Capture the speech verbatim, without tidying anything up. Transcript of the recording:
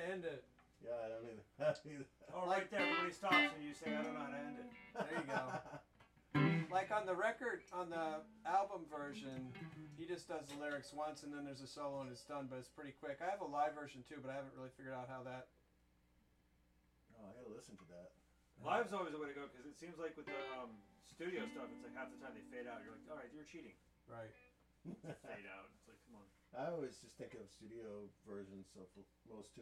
end it. Yeah, I don't either. I don't either. Oh, right there. Everybody stops and you say, I don't know how to end it. There you go. Like on the record, on the album version, he just does the lyrics once and then there's a solo and it's done, but it's pretty quick. I have a live version too, but I haven't really figured out how that... Oh, I gotta listen to that. Live's always the way to go because it seems like with the um, studio stuff, it's like half the time they fade out. You're like, all right, you're cheating. Right. Fade out. It's like, come on. I always just think of studio versions of most